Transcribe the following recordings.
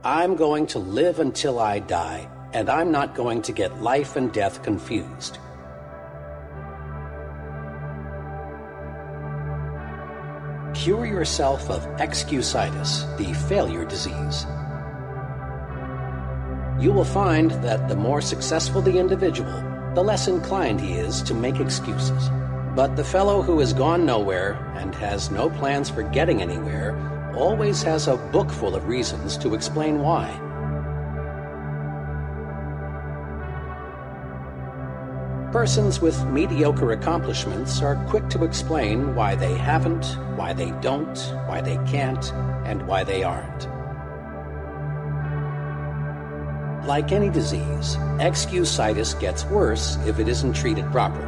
I'm going to live until I die, and I'm not going to get life and death confused. Cure yourself of excusitis, the failure disease. You will find that the more successful the individual, the less inclined he is to make excuses. But the fellow who has gone nowhere and has no plans for getting anywhere always has a book full of reasons to explain why. Persons with mediocre accomplishments are quick to explain why they haven't, why they don't, why they can't, and why they aren't. Like any disease, excusitis gets worse if it isn't treated properly.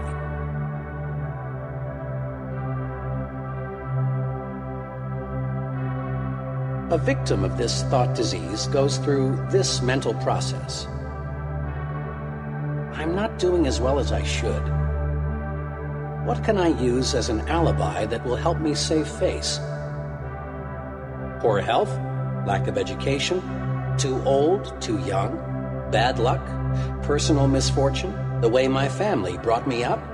A victim of this thought disease goes through this mental process. I'm not doing as well as I should. What can I use as an alibi that will help me save face? Poor health? Lack of education? Too old? Too young? Bad luck? Personal misfortune? The way my family brought me up?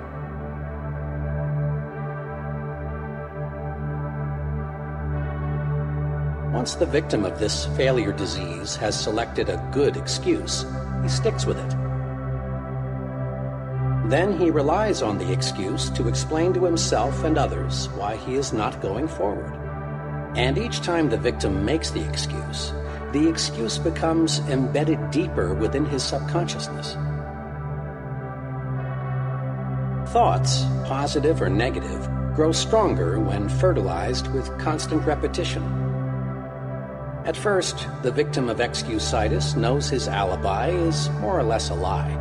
Once the victim of this failure disease has selected a good excuse, he sticks with it. Then he relies on the excuse to explain to himself and others why he is not going forward. And each time the victim makes the excuse becomes embedded deeper within his subconsciousness. Thoughts, positive or negative, grow stronger when fertilized with constant repetition. At first, the victim of excusitis knows his alibi is more or less a lie.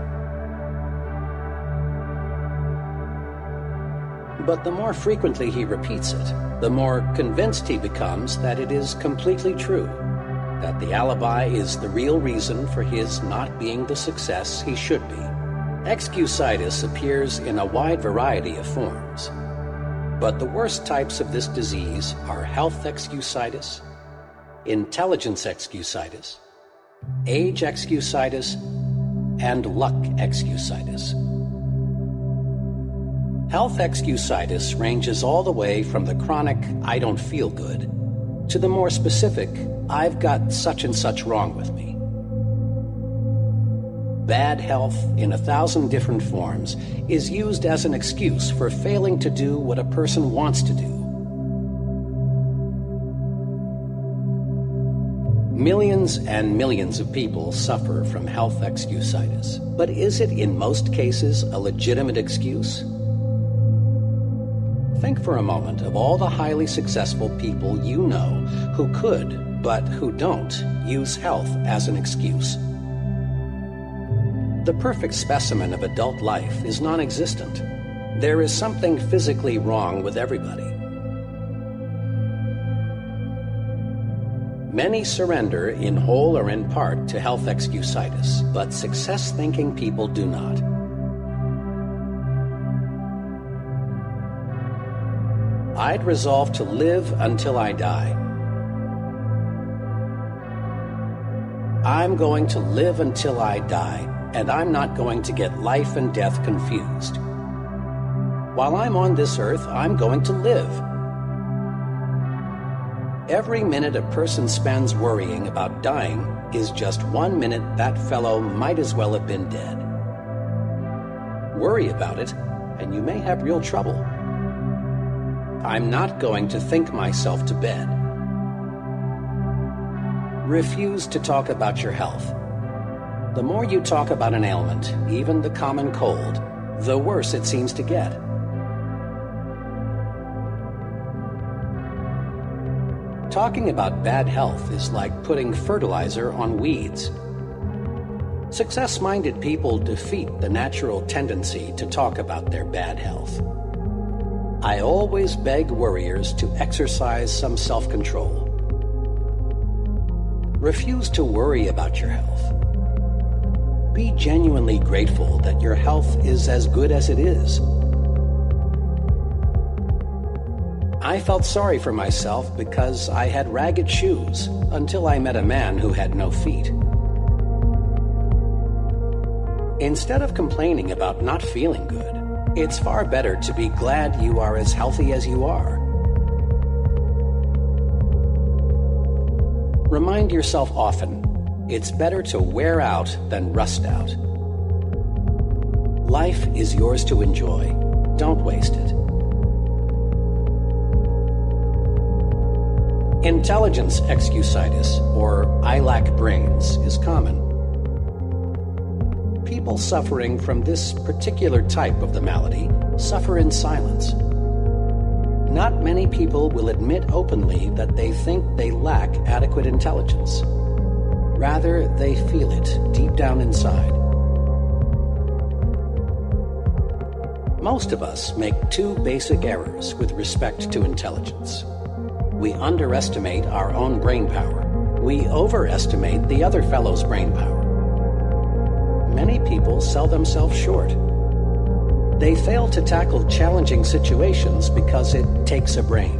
But the more frequently he repeats it, the more convinced he becomes that it is completely true, that the alibi is the real reason for his not being the success he should be. Excusitis appears in a wide variety of forms, but the worst types of this disease are health excusitis, intelligence excusitis, age excusitis, and luck excusitis. Health excusitis ranges all the way from the chronic I don't feel good to the more specific I've got such and such wrong with me. Bad health in 1,000 different forms is used as an excuse for failing to do what a person wants to do. Millions and millions of people suffer from health excusitis, but is it in most cases a legitimate excuse? Think for a moment of all the highly successful people you know who could, but who don't, use health as an excuse. The perfect specimen of adult life is non-existent. There is something physically wrong with everybody. Many surrender in whole or in part to health excusitis, but success-thinking people do not. I'd resolve to live until I die. I'm going to live until I die, and I'm not going to get life and death confused. While I'm on this earth, I'm going to live. Every minute a person spends worrying about dying is just 1 minute that fellow might as well have been dead. Worry about it, and you may have real trouble. I'm not going to think myself to bed. Refuse to talk about your health. The more you talk about an ailment, even the common cold, the worse it seems to get. Talking about bad health is like putting fertilizer on weeds. Success-minded people defeat the natural tendency to talk about their bad health. I always beg worriers to exercise some self-control. Refuse to worry about your health. Be genuinely grateful that your health is as good as it is. I felt sorry for myself because I had ragged shoes until I met a man who had no feet. Instead of complaining about not feeling good, it's far better to be glad you are as healthy as you are. Remind yourself often, it's better to wear out than rust out. Life is yours to enjoy. Don't waste it. Intelligence excusitis, or I lack brains, is common. People suffering from this particular type of the malady suffer in silence. Not many people will admit openly that they think they lack adequate intelligence. Rather, they feel it deep down inside. Most of us make two basic errors with respect to intelligence. We underestimate our own brain power. We overestimate the other fellow's brain power. Many people sell themselves short. They fail to tackle challenging situations because it takes a brain.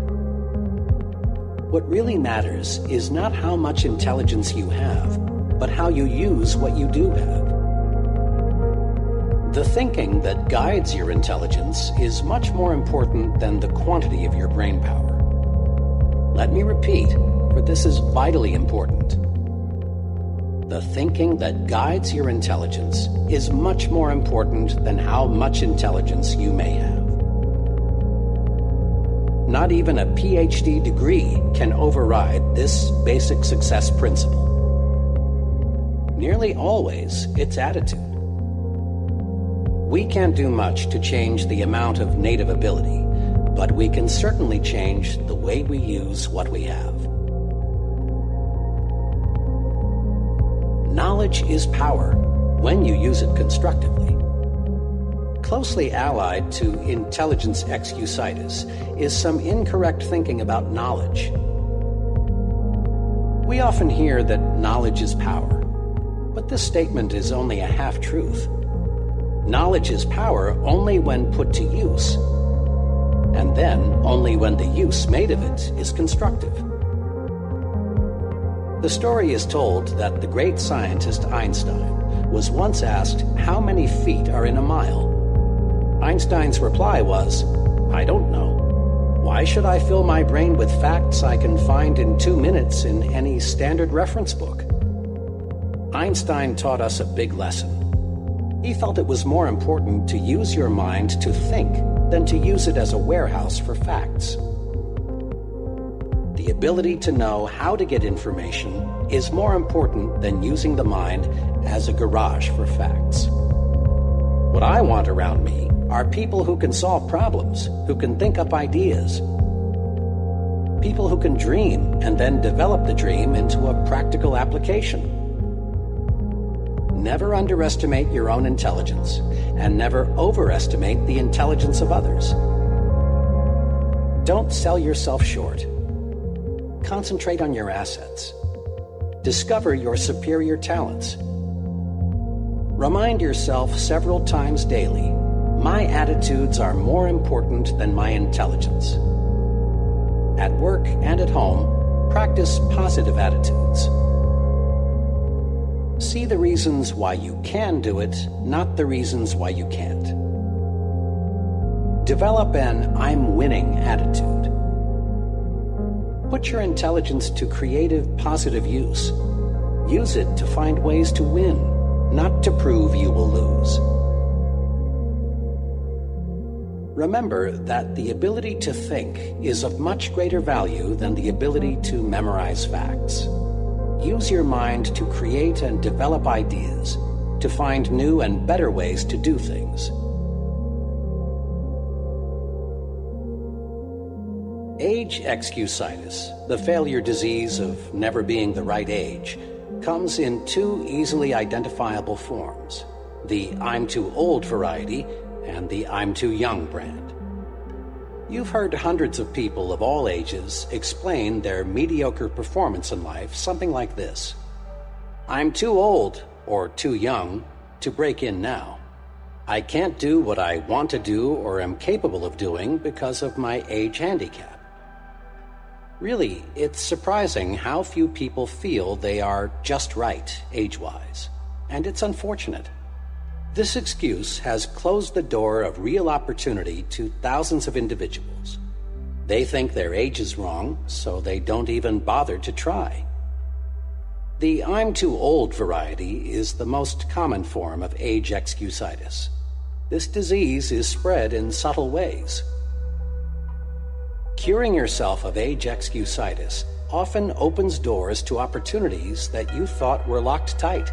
What really matters is not how much intelligence you have, but how you use what you do have. The thinking that guides your intelligence is much more important than the quantity of your brain power. Let me repeat, for this is vitally important. The thinking that guides your intelligence is much more important than how much intelligence you may have. Not even a PhD degree can override this basic success principle. Nearly always, it's attitude. We can't do much to change the amount of native ability, but we can certainly change the way we use what we have. Knowledge is power when you use it constructively. Closely allied to intelligence excusitis is some incorrect thinking about knowledge. We often hear that knowledge is power, but this statement is only a half-truth. Knowledge is power only when put to use, and then only when the use made of it is constructive. The story is told that the great scientist Einstein was once asked how many feet are in a mile. Einstein's reply was, "I don't know. Why should I fill my brain with facts I can find in 2 minutes in any standard reference book?" Einstein taught us a big lesson. He felt it was more important to use your mind to think than to use it as a warehouse for facts. The ability to know how to get information is more important than using the mind as a garage for facts. What I want around me are people who can solve problems, who can think up ideas. People who can dream and then develop the dream into a practical application. Never underestimate your own intelligence, and never overestimate the intelligence of others. Don't sell yourself short. Concentrate on your assets. Discover your superior talents. Remind yourself several times daily, my attitudes are more important than my intelligence. At work and at home, practice positive attitudes. See the reasons why you can do it, not the reasons why you can't. Develop an I'm winning attitude. Put your intelligence to creative, positive use. Use it to find ways to win, not to prove you will lose. Remember that the ability to think is of much greater value than the ability to memorize facts. Use your mind to create and develop ideas, to find new and better ways to do things. Age excusitis, the failure disease of never being the right age, comes in two easily identifiable forms: the I'm too old variety and the I'm too young brand. You've heard hundreds of people of all ages explain their mediocre performance in life something like this: I'm too old or too young to break in now. I can't do what I want to do or am capable of doing because of my age handicap. Really, it's surprising how few people feel they are just right, age-wise. And it's unfortunate. This excuse has closed the door of real opportunity to thousands of individuals. They think their age is wrong, so they don't even bother to try. The "I'm too old" variety is the most common form of age excusitis. This disease is spread in subtle ways. Curing yourself of age excusitis often opens doors to opportunities that you thought were locked tight.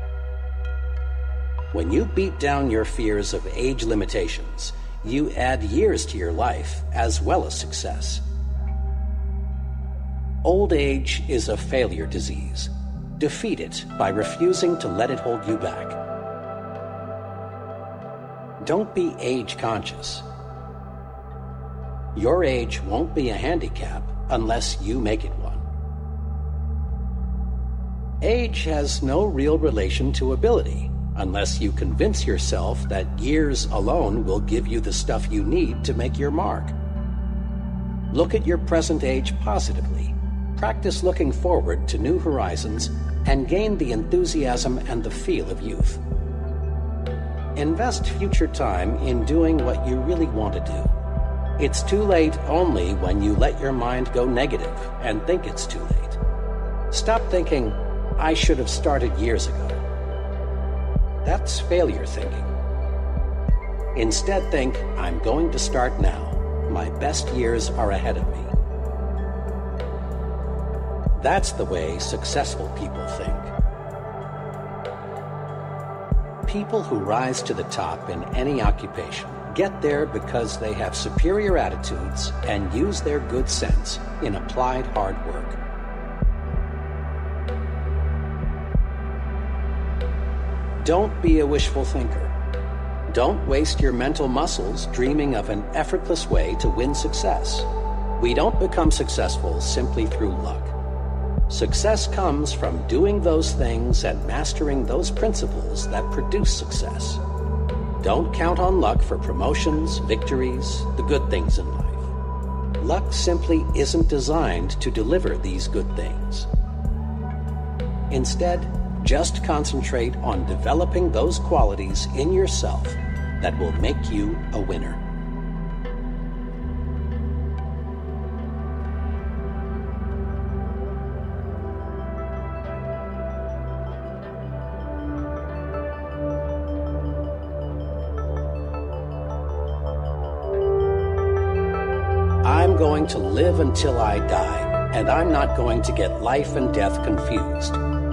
When you beat down your fears of age limitations, you add years to your life as well as success. Old age is a failure disease. Defeat it by refusing to let it hold you back. Don't be age conscious. Your age won't be a handicap unless you make it one. Age has no real relation to ability unless you convince yourself that years alone will give you the stuff you need to make your mark. Look at your present age positively. Practice looking forward to new horizons and gain the enthusiasm and the feel of youth. Invest future time in doing what you really want to do. It's too late only when you let your mind go negative and think it's too late. Stop thinking, "I should have started years ago." That's failure thinking. Instead think, "I'm going to start now. My best years are ahead of me." That's the way successful people think. People who rise to the top in any occupation get there because they have superior attitudes and use their good sense in applied hard work. Don't be a wishful thinker. Don't waste your mental muscles dreaming of an effortless way to win success. We don't become successful simply through luck. Success comes from doing those things and mastering those principles that produce success. Don't count on luck for promotions, victories, the good things in life. Luck simply isn't designed to deliver these good things. Instead, just concentrate on developing those qualities in yourself that will make you a winner. I'm going to live until I die, and I'm not going to get life and death confused.